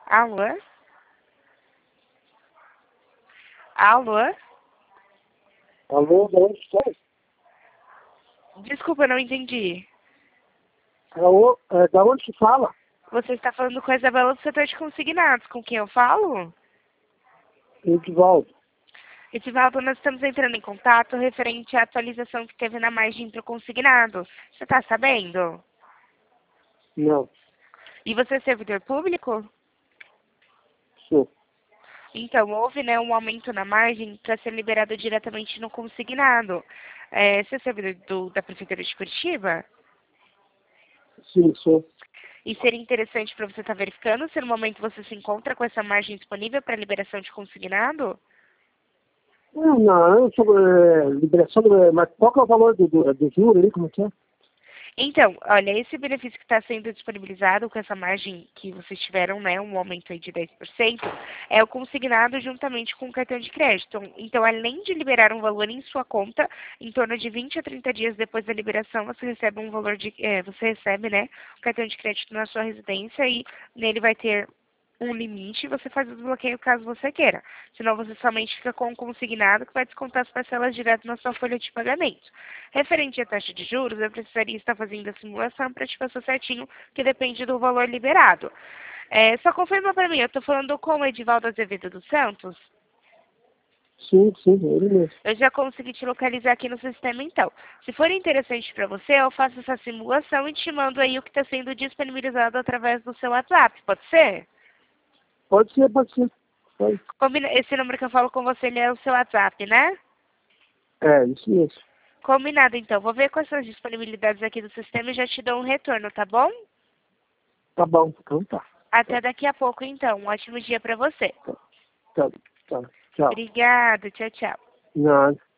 Alô? Alô? Alô, de onde está? Desculpa, eu não entendi. Alô, da onde se fala? Você está falando com a Isabela do setor de consignados. Com quem eu falo? Edivaldo. Edivaldo, nós estamos entrando em contato referente à atualização que teve na margem para o consignado. Você está sabendo? Não, E você é servidor público? sou. Então, houve, né, um aumento na margem para ser liberado diretamente no consignado. Você é servidor da Prefeitura de Curitiba? Sim, sou. E seria interessante para você estar verificando se no momento você se encontra com essa margem disponível para liberação de consignado? Não, eu sou liberação, mas qual que é o valor do juro aí, como é que é? Então, olha, esse benefício que está sendo disponibilizado com essa margem que vocês tiveram, né, um aumento aí de 10%, é o consignado juntamente com o cartão de crédito. Então, além de liberar um valor em sua conta, em torno de 20 a 30 dias depois da liberação, você recebe um valor você recebe, né, o cartão de crédito na sua residência e nele vai ter um limite e você faz o desbloqueio caso você queira. Senão você somente fica com o consignado que vai descontar as parcelas direto na sua folha de pagamento. Referente à taxa de juros, eu precisaria estar fazendo a simulação para te passar certinho, que depende do valor liberado. Só confirma para mim, eu estou falando com o Edivaldo Azevedo dos Santos? Sim, ele mesmo. Eu já consegui te localizar aqui no sistema então. Se for interessante para você, eu faço essa simulação e te mando aí o que está sendo disponibilizado através do seu WhatsApp, pode ser? Pode ser, pode ser. Pode. Esse número que eu falo com você, ele é o seu WhatsApp, né? É, isso mesmo. Combinado, então. Vou ver quais são as disponibilidades aqui do sistema e já te dou um retorno, tá bom? Tá bom, então tá. Até daqui a pouco, então. Um ótimo dia para você. Tá, tá. Tchau. Obrigada. Tchau, tchau. Nada.